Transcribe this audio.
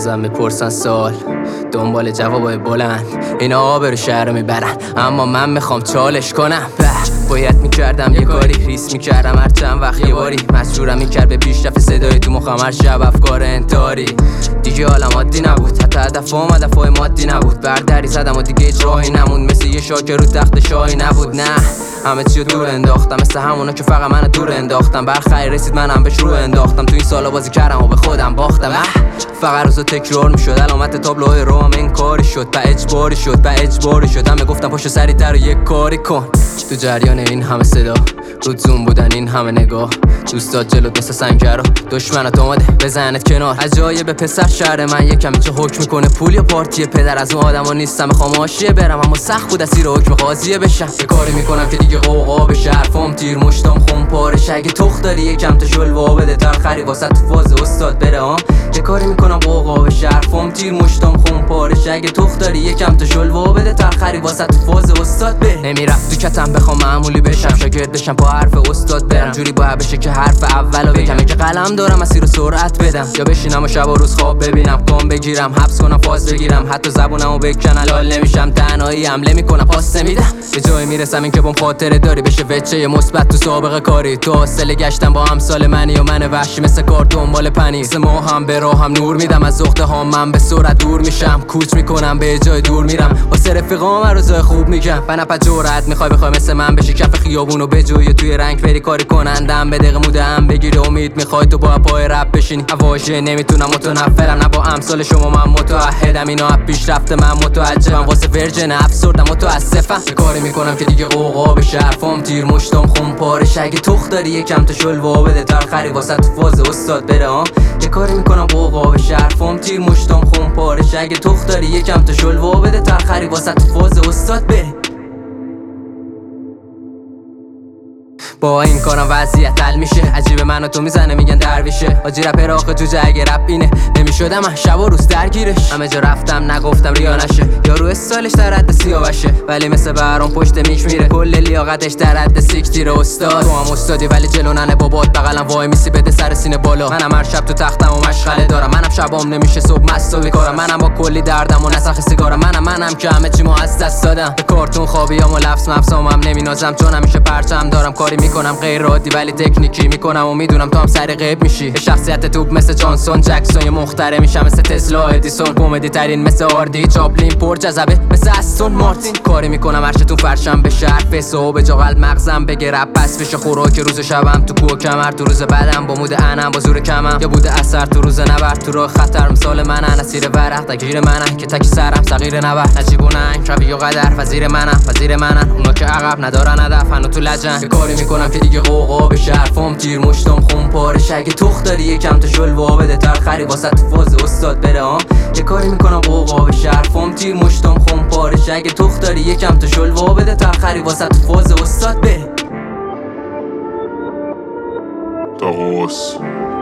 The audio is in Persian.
ازم میپرسن سوال دنبال جوابای بلند، اینا آبرو شهر میبرن اما من میخوام چالش کنم. باید میکردم یه کاری، ریس میکردم هر چند وقت یه باری، مجبورم میکرد به پیشرفت صدای تو مخم هر شب افکار انتحاری. دیگه حالم عادی نبود، حتی هدفام هدفای مادی نبود. بردری زدم و دیگه هیچ راهی نموند، مثل یه شاکر رو تخت شاهی نبود. نه همه چیو دور انداختم، مثل همونا که فقط منو دور انداختم. برخی رسید منم بهش رو انداختم، تو این سالا بازی کردم و به خودم باختم. فقط روزا تکرار میشد، علامت تابلوهای روام انکاری شد، با اجباری شد. همه گفتم پاشو سریعتر و یک کاری کن. تو جریان این همه صدا رود زوم بودن این همه نگاه، دوستات جلوت مثل سنگر و دشمنات اومده بزنت کنار. عجایب پسر شهر من یکم چه حکم میکنه، پول یا پارتی پدر از اون آدما نیستم. میخوام حاشیه برم اما سخت بود اسیر حکم قاضیه بشم. یه کاری میکنم که دیگه قوقا بشه، حرفام تیر مشتام خون پارش. اگه تخ داری یکم تا شلوا بده ترخری واسه تو فاز استاد بره ها. یه کاری میکنم قوقا بشه، حرفام تیر مشتام خون پارش. اگه تخ داری یکم تا شلوا بده ترخری واسه تو فاز استاد بره. نمیرفت تو کتم بخوام معمولی بشم، شاگرد بشم با حرف استاد برم. جوری باید بشه که حرف اولو بگم، که قلم دارم مسیر رو سرعت بدم، یا بشینم و شب و روز خواب ببینم، کام بگیرم حبس کنم فاز بگیرم، حتی زبونمو بکنم لال نمیشم، تنهایی حمله میکنم پاس میدم. یه جایی میرسم این که بهم خاطره داری بشه وچه مثبت تو سابقه کاری. تو حاصله گشتم با امثال منی و من وحشی مثل کار دنبال پنی. مثل ما هم به راهم نور میدم، از عقده ها من به سرعت دور میشم، کوچ میکنم به جای دور میرم، واسه رفیقام روزای خوب میگم. بنابرای جرأت میخوای مثل من بشی کف خیابونو بجوی توی رنگ بری کاری کنندم، به دقیقه مودم بگیره امید میخوای تو با پای رپ بشینی. واژه نمیتونم متنفرم، نه با امثال شما من متعهدم، اینا از پیشرفت من متعجبم، واسه ورژن افسردم متاسفم. یه کاری میکنم که دیگه قوقا بشه، حرفام تیر مشتام خون پارش. اگه تخ داری یکم تا شلوا بده ترخری واسه تو فاز استاد بره ها. یه کاری میکنم قوقا بشه، حرفام تیر مشتام خون پارش. اگه تخ داری یکم تا شلوا بده ترخری واسه تو فاز استاد بره. با این کارم وضعیت حل میشه، عجیب منو تو میزنه میگن درویشه. حاجی رپ آخه جوجه اگه رپ اینه نمیشدم من شب و روز درگیرش. همه جا رفتم نگفتم ریا نشه، یارو استایلش در حد سیاوشه، ولی مثل برام پشت میش میره، کل لیاقتش در حد سیکتیر استاد. تو هم استادی ولی جلو ننه بابات بغلم وای میسی بده سر سینه بالا. منم هر شب تو تختم و مشغله دارم، منم شبام نمیشه صبح مست و بیکارم، منم با کلی دردم و نسخ سیگارم، منم که همه چیمو از دست دادم. به کارتون خوابیام و لفظ مفسام هم نمینازم، چون همیشه پرچم دارم، کاری میکنم غیر عادی ولی تکنیکی میکنم و میدونم تو هم سر غیب میشی. به شخصیت توپ مثل جانسون جکسون، یه مختره میشم مثل تسلا ادیسون، کمدی ترین مثل آردی چاپلین، پر جذبه مثل استون مارتین. کاری میکنم هرچتون فرشم بشه، حرف صبح جا قلب مغزم بگه رپ پس بشه خوراک روز شبم، تو کوه کمر تو روز بعدم با مود انم با زور کمم، یا بوده اثر تو روز نبرد تو راه خطر. مثال منن اسیر ورق تگیر منن که تکی سرم صغیر نبرد، نجیب و ننگ روی و قدر وزیر منن اونا که عقب ندارن هدف هنو تو لجن. یه کاری میکنم که دیگه قوقا بشه، حرفام تیر مشتام خون پارش. اگه تخ داری یکم تا شلوا بده ترخری واسه تو فاز استاد بره ها. یه کاری میکنم قوقا بشه، حرفام تیر مشتام خون پارش. اگه تخ داری یکم تا شلوا بده ترخری واسه تو فاز استاد بره. تاقوس